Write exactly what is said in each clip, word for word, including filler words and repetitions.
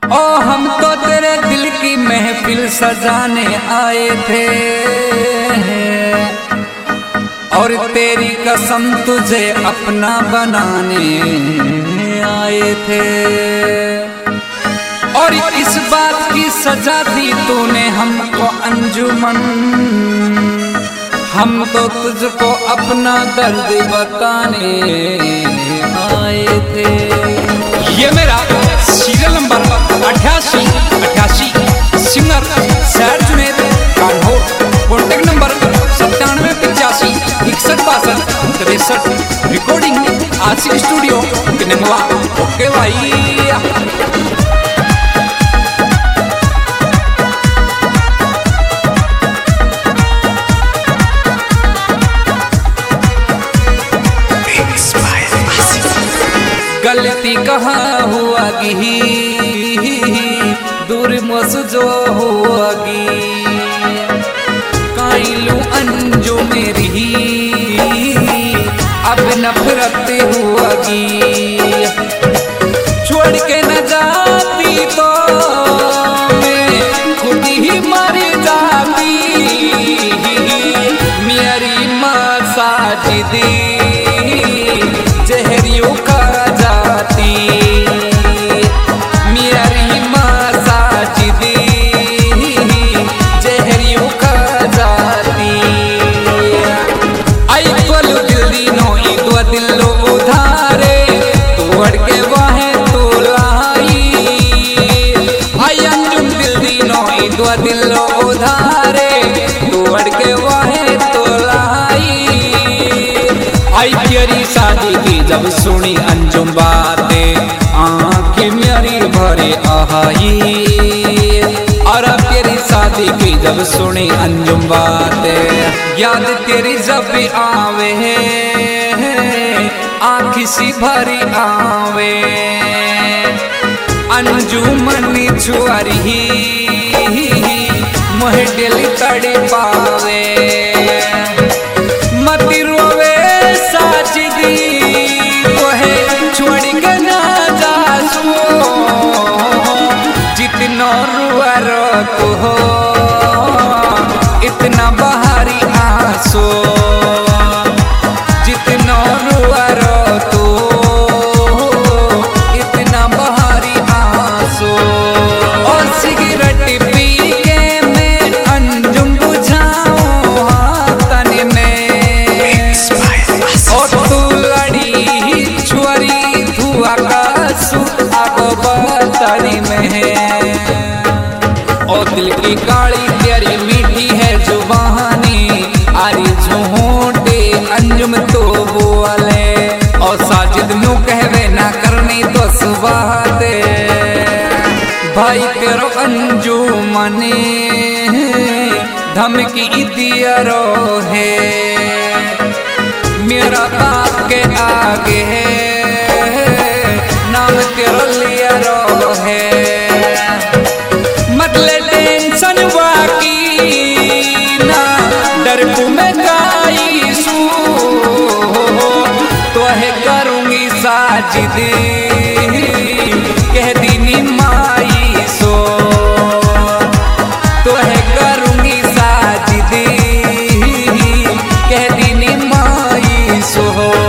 ओ हम तो तेरे दिल की महफिल सजाने आए थे और तेरी कसम तुझे अपना बनाने आए थे। और इस बात की सजा दी तूने हमको अंजुमन, हम तो तुझको अपना दर्द बताने आए थे। ये मेरा सीरियल नंबर अठासी अठासी सिंगर सैर जुनेद कान्हो, कॉन्टेक्ट नंबर सत्तानवे पचासी इकसठ बासठ तिरसठ, रिकॉर्डिंग आशिक स्टूडियो किनेंगवा। ओके भाई। गलती कहाँ हुआगी दूर मस जो हुआगी, काइलू अंजू मेरी अब नफरत हुआगी। छोड़ के न जाती तो मैं खुद ही मर जाती, मेरी माँ साजिदी जहरियों का दिलो उधारे तोड़ के वाहे तो लाई, आई अंजुम दिल दीनो ईदवा दिलो उधारे तोड़ के वाहे तो लाई। आई तेरी शादी की जब सुनी अंजुम बातें आंखें मेरी भरे आई, और अब तेरी शादी की जब सुनी अंजुम बातें याद तेरी जब आवे आँख सी भरी आवे, अंजुमनी छुआरी मोह दिल तड़े पावे। मती रोवे साजिदी तोहे छोड़ के ना जासो, जितना रुआ रो तो हो इतना बहारी आंसू, जितना रुआ रो और दिल की काली प्यारी मीठी है जुबानी, आरी झूठे अंजुम तो बोले, और साजिद न्यू कहवे ना करनी तो सुबह दे भाई तेरो अंजुमने धमकी दिया रो है मेरा बाप के आगे नाम तेरो लिया रो है। मतले टेंशन वाकी ना डर को मैं गाई सू तो है करूंगी साजिदी कह दीनी माई सो, तो है करूंगी साजिदी कह दीनी माई सो।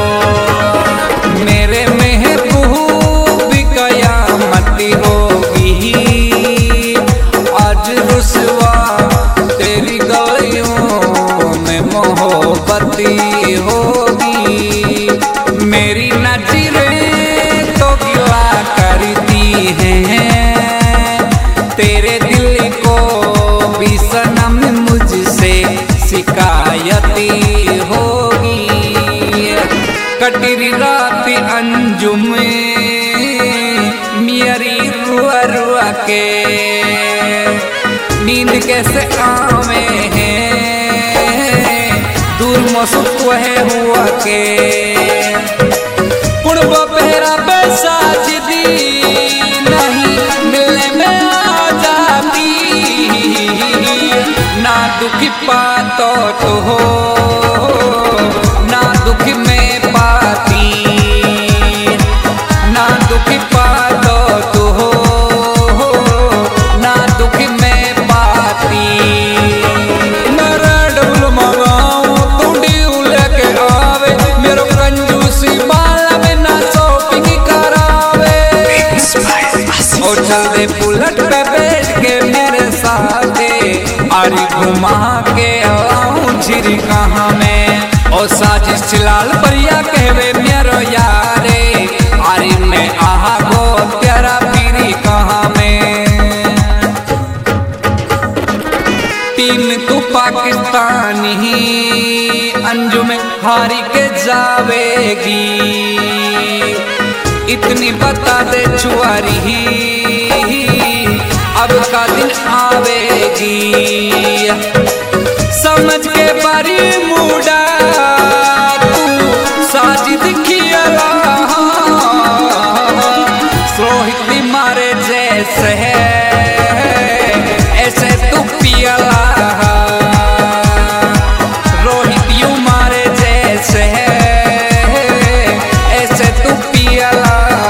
मेरे महबूब कयामती होगी आज रुसवा तेरी गलियों में मोहब्बती होगी। मेरी नजरें तो गिला करती हैं तेरे दिल को भी सनम मुझसे शिकायती होगी। कटरी रात अंजुम मेरी रुआ रुआ के नींद कैसे आवे हैं दूर मौसम है हुआ के कुर्ब पहरा पैसा जिदी नहीं मिलने में आ जाती, ना दुख पातो तो हो ना दुख में पाती, ना दुख पातो तो हो चल दे बुलेट पे बैठ के मेरे साथे, अरे घुमा के आऊं झिरी कहाँ में। ओ साजिश लाल परिया कहवे मेरो यारे, अरे मैं आहा गो तेरा पीरी कहाँ में। टीम तू पाकिस्तानी अंजुम हारी के जावेगी, इतनी बता दे छुआरी अब का दिन आवेगी। समझ के बारी मुड़ा तू साजिद खियाला, सोहित मारे जैसे है ऐसे तू पियाला, रोहित यू मारे जैसे है ऐसे तू पियाला।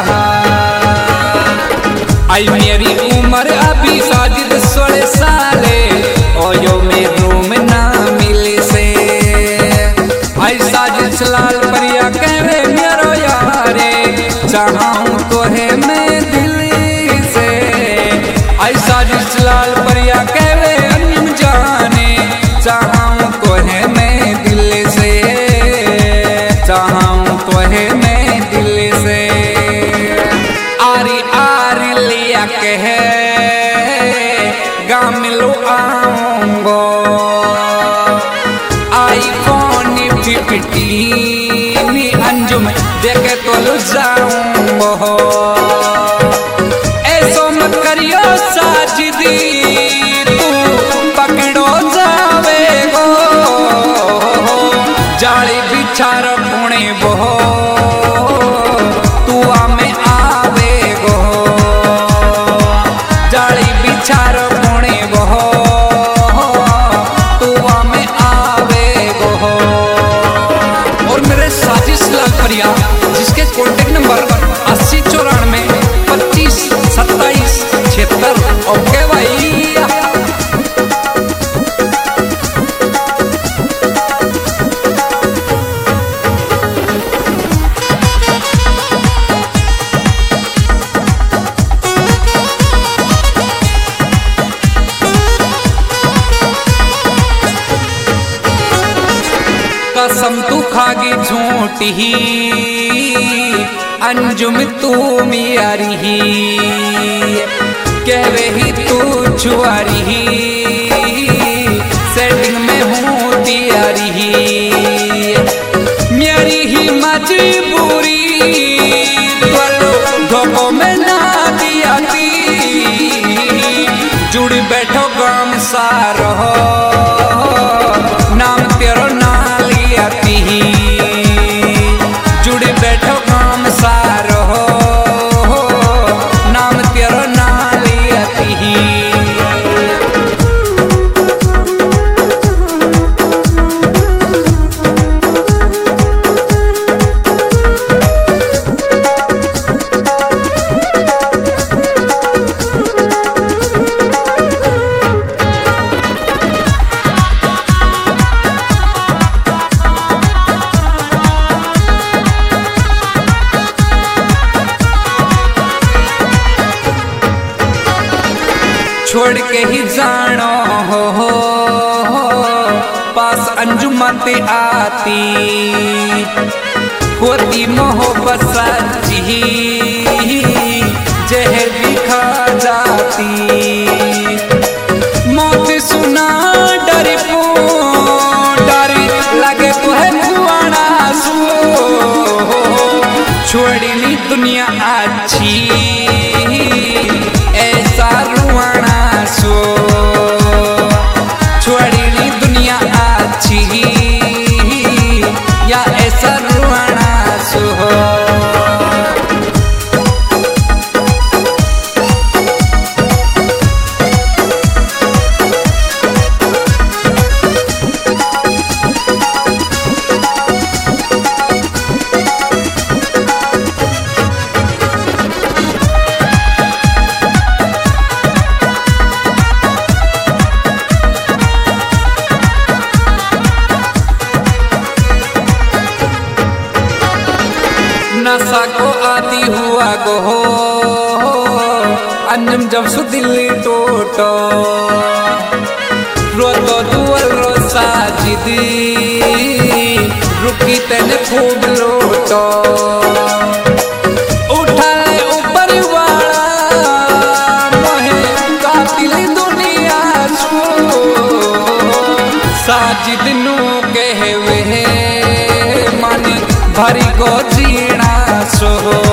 आई मेरी उम्र अभी साजिद सोलह साले, ओ यो में रूम ना मिले से। आई साजिद लाल परिया कहवे मेरो यारे, चाहूं तो है मैं दिल्ली से। आई साजिद लाल परिया कहवे अंजुम जाने, चाहूं तो है मैं दिल्ली से, चाहूं तो है मैं दिल्ली से। आरी आरी लिया कह गाँव मिलो आऊंगो, आई फोन फिफ्टीन अंजुम देखे तो लुट जाऊंगो। ऐसो मत करियो साजिदी तू पकड़ो जावेगो, जाली बिचार पुणे बहो तू आमे आवेगो, जाली बिचार पुणे बहो तू आमे आवेगो। और मेरे साजिश लाल परिया जिसके कॉन्टेक्ट नंबर अस्सी चौरानवे पच्चीस सत्ताईस छिहत्तर। ओके भाई कसम तू खागी झूठी अंजुम तू मियारी, कहवे ही तू छुआरी सेटिंग में हूँ तियारी। मेरी ही मजबूरी बोलो धोखों में ना दिया थी, जुड़ बैठो गाम सारो नाम तेरो ना लिया थी, जुड़ बैठो काम सारो नाम तेरो ना लिया थी। छोड़ के ही जानो हो, हो, हो पास अंजुमत आती, होती मोहब्बत सच्ची जहर भी खा जाती। मौत सुना डर पो डर लगे तो है कुआना सो, छोड़नी दुनिया अच्छी ऐसा रुआना सो, छोड़नी दुनिया अच्छी या ऐसा रुआना सो। अंजुम जब सु दिल्ली टोटो रो तो दुअल रो साजिदी रुकी तेने खूब लोटो उठा ले ऊपर वाला मोहे कातिल दुनिया सो साजिद नु कहवे माने भरी को जीना सो।